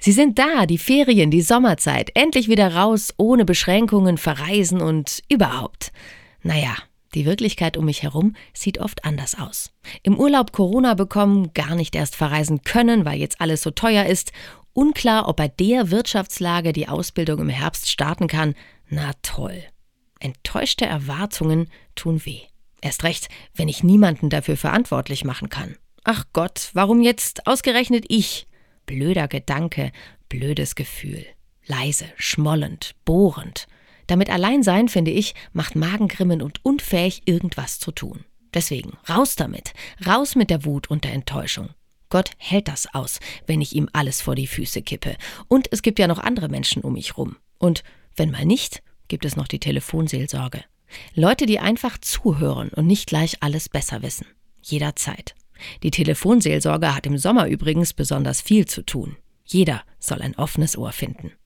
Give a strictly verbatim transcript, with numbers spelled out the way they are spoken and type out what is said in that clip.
Sie sind da, die Ferien, die Sommerzeit, endlich wieder raus, ohne Beschränkungen, verreisen und überhaupt. Naja, die Wirklichkeit um mich herum sieht oft anders aus. Im Urlaub Corona bekommen, gar nicht erst verreisen können, weil jetzt alles so teuer ist. Unklar, ob bei der Wirtschaftslage die Ausbildung im Herbst starten kann. Na toll. Enttäuschte Erwartungen tun weh. Erst recht, wenn ich niemanden dafür verantwortlich machen kann. Ach Gott, warum jetzt ausgerechnet ich? Blöder Gedanke, blödes Gefühl. Leise, schmollend, bohrend. Damit allein sein, finde ich, macht Magengrimmen und unfähig, irgendwas zu tun. Deswegen, raus damit. Raus mit der Wut und der Enttäuschung. Gott hält das aus, wenn ich ihm alles vor die Füße kippe. Und es gibt ja noch andere Menschen um mich rum. Und wenn mal nicht, gibt es noch die Telefonseelsorge. Leute, die einfach zuhören und nicht gleich alles besser wissen. Jederzeit. Die Telefonseelsorge hat im Sommer übrigens besonders viel zu tun. Jeder soll ein offenes Ohr finden.